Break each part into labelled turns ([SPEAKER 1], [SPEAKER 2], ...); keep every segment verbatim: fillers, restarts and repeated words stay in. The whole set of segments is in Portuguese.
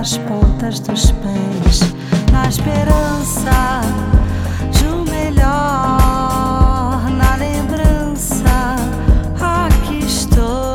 [SPEAKER 1] nas pontas dos pés, na esperança de um melhor, na lembrança. Aqui estou.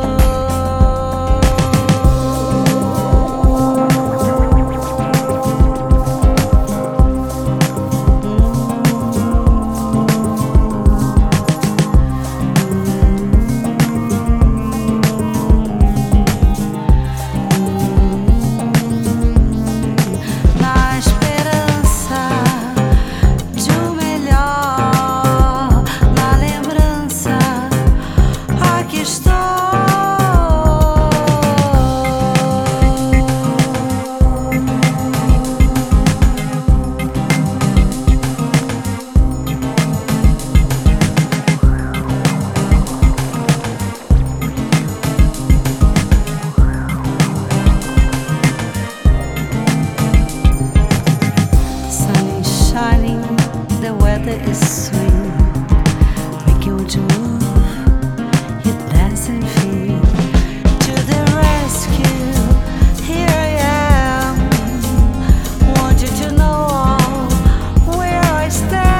[SPEAKER 1] The weather is sweet, make you want to move, you dance and feel. To the rescue, here I am. Want you to know where I stand.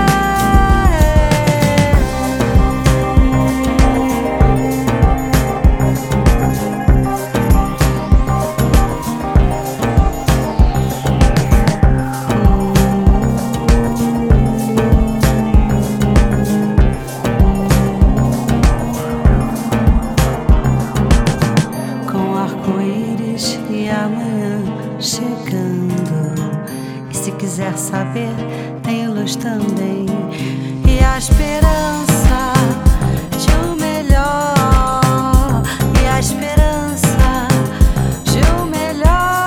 [SPEAKER 1] E amanhã chegando, e se quiser saber, tem luz também, e a esperança de um melhor, e a esperança de um melhor.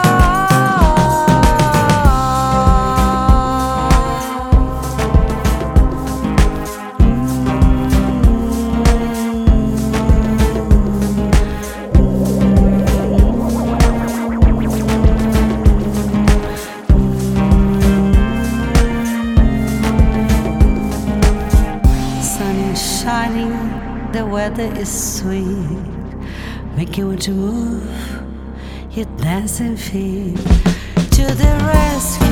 [SPEAKER 1] Shining, the weather is sweet, make you want to move, you dance and feel. To the rescue.